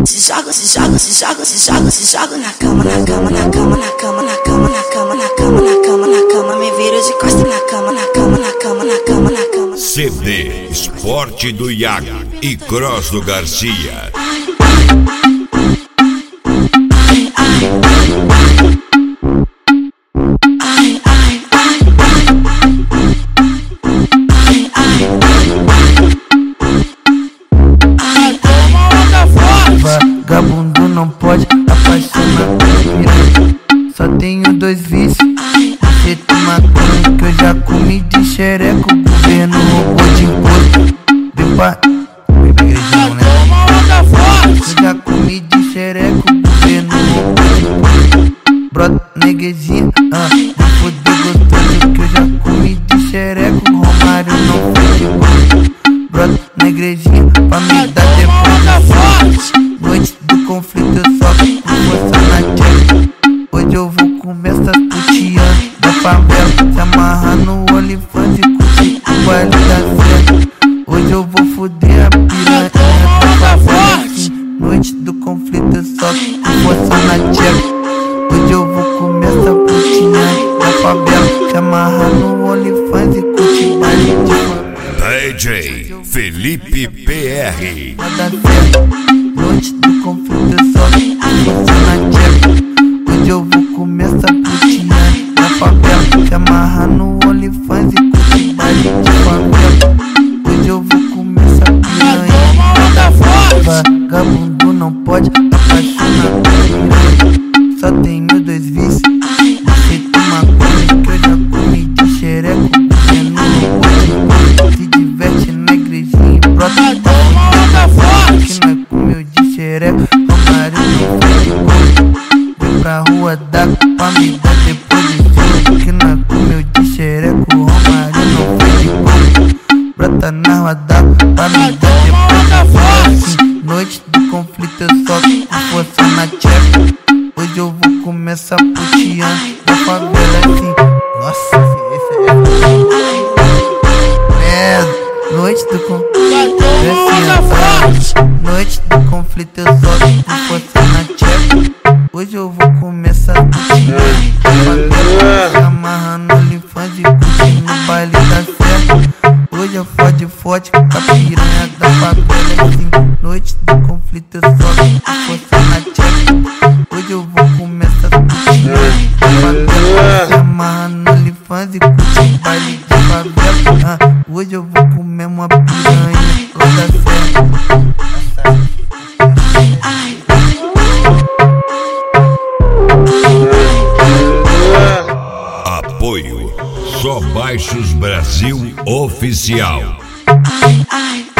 se joga, se joga, se joga, se joga, se joga na cama, na cama, na cama, na cama, na cama, na cama, na cama, na cama, na cama, me vira de costas na cama, na cama, na cama, na cama, na cama. CD Esporte do Iago e Cross do Garcia. Vagabundo não pode apaixonar por piranha. Só tenho dois vícios: caceta e maconha, que eu já comi de xereco. Governo roubou de imposto. Vem pra igrejão, né? Eu já comi de xereco. Governo roubou de imposto. Brota na igrejinha, vou foder gostoso, que eu já comi de xereco. Romário não foi de imposto. Brota na igrejinha pra me dar depois. Noite do conflito eu só com força na tcheca. Hoje eu vou comer essas putianas da favela, se amarrar no OnlyFans e curtir o baile da festa. Hoje eu vou foder a piranha da favela, assim. Noite do conflito eu só com força na tcheca. Hoje eu vou comer essa putiana da favela, se amarrar no OnlyFans e curtir o baile de favela. DJ Felipe PR. Nada certo. Noite do conflito eu só força na tcheca. Hoje eu vou comer essa putinha na favela, se amarrar no OnlyFans e curtir baile de favela. Hoje eu vou comer essa piranha da favela. Vagabundo não pode apaixonar por piranha. Só tenho dois vícios: caceta e maconha, que eu já comi de xereco. Governo roubou de imposto. Se diverte na igrejinha e brota pra foder. Que nós comeu de xereco, Romário não foi de imposto. Vem pra rua d'água pra me dar deposição. Que nós comeu de xereco, Romário não foi de imposto. Brota na rua d'água pra me dar deposição. Noite do conflito eu só com força na tcheca. Hoje eu vou comer essa putiana da favela, assim. Nossa, esse é noite do conflito. Noite do conflito eu só com força na tcheca. Hoje eu vou comer essa putiana da favela, se amarrando no OnlyFans e curtindo o baile da festa. Hoje eu fode forte com a piranha da favela, assim. Noite do conflito eu só com força na tcheca. Hoje eu vou comer essas putianas da favela, se amarrando no OnlyFans e curtir baile de favela. Hoje eu vou comer uma piranha toda certa. Apoio Só Baixos Brasil Oficial. Ai, ai.